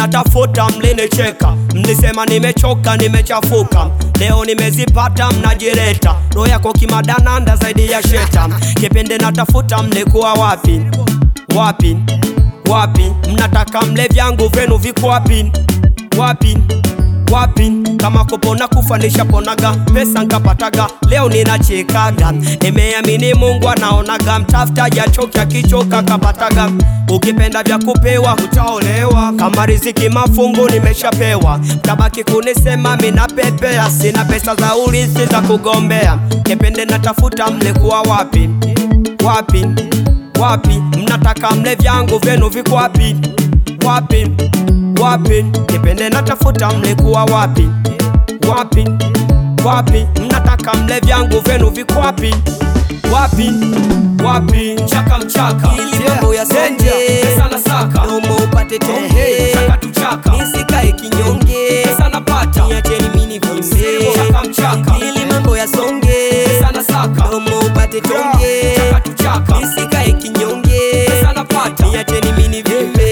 natafuta mlinicheka, mlisema nimechoka nimechafuka, leo nimezipata mnajireta, roho yako kimadananda zaidi ya sheta. Kipindi natafuta mlikuwa wapi? Wapi? Wapi? Mnataka mle vyangu venu viko wapi? Wapi? Wapi? Kama kupona kufanisha ponaga, pesa nkapataga, leo ninachekaga. Nimeamini Mungu anaonaga, mtafutaji achoki akichoka kapataga. Ukipenda vya kupewa utaolewa, kama riziki mafungu nimeshapewa. Mtabaki kunisema mina pepea, sina pesa za urithi za kugombea. Kipende natafuta mlikuwa wapi? Wapi? Wapi? Mnataka mle vyangu venu viko wapi? Wapi? Wapi? Kipende natafuta mlikuwa wapi? Wapi? Wapi? Mnataka mle vyangu venu viko wapi? Wapi? Wapi? Mchaka mchaka ili mambo ya songe, pesa nasaka nomo upate tonge, chaka tuchaka nisikae kinyonge, pesa napata niacheni mini vimbe. chaka mchaka Ili mambo ya songe, pesa nasaka nomo upate tonge, chaka tuchaka nisikae kinyonge, pesa napata niacheni mini vimbe.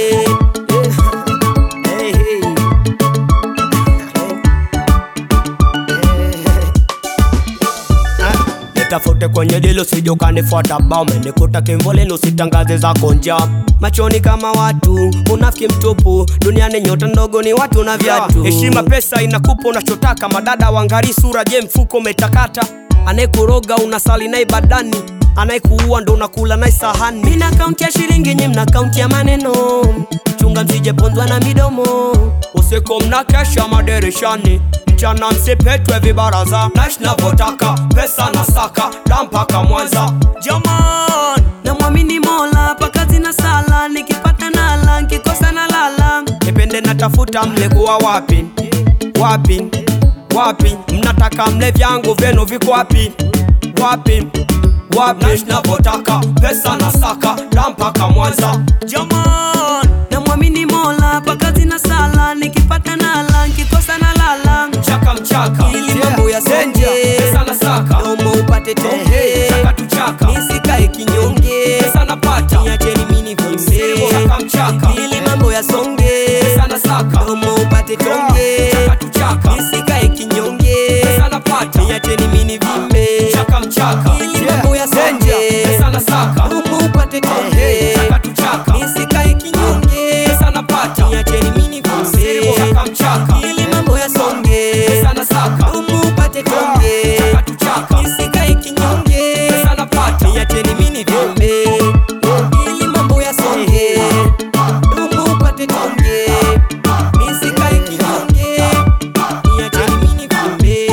Nitafute kwenye dilo sijo kanifuata baume, nikuta kimvole nusitangaze za konja. Machoni kama watu, unafiki mtupu, duniani nyota ndogo ni watu na viatu. Heshima pesa inakupa unachotaka, madada wangari sura je mfuko umetakata. Anayekuroga unasali naye badani, anayekuua ndo unakula naye sahani. Mina kaunti ya shilingi nye mna kaunti ya maneno, chunga msije ponzwa na midomo. Usiku mnakesha madirishani, mchana msipetwe vibaraza. Naishi navotaka, pesa nasaka, dampaka Mwanza. Jaman, na mwamini Mola, pakazi na sala, nikipata nala, nikikosa na lala. Kipende natafuta mlikuwa wapi? Wapi? Wapi? Mnataka mle vyangu venu viko wapi? Wapi? Wapi? Naishi navotaka, pesa nasaka, dampaka Mwanza. Jaman, na mwamini Mola, pakazi na sala, nikipata nala, nikikosa na lala. Chaka mchaka ili mambo ya songe, pesa nasaka nomo upate tonge, chaka tuchaka nisikae kinyonge, pesa napata niacheni mini vimbe. chaka mchaka ili mambo ya songe, pesa nasaka nomo upate tonge, chaka tuchaka nisikae kinyonge, pesa napata niacheni mini vimbe. chaka mchaka ili mambo ya songe, pesa nasaka nomo upate tonge, chaka tuchaka nisikae kinyonge, pesa napata niacheni mini vimbe. chaka mchaka ili mambo ya songe, pesa nasaka nomo upate tonge, chaka tuchaka nisikae kinyonge, pesa napata niacheni mini vimbe. Ili mambo ya songe, nomo upate tonge, nisikae kinyonge, niacheni mini vimbe.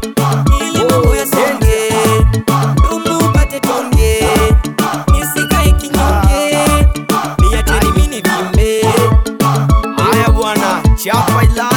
Ili mambo ya songe, nomo upate tonge, nisikae kinyonge, niacheni mini vimbe. Aya bwana, chapa ila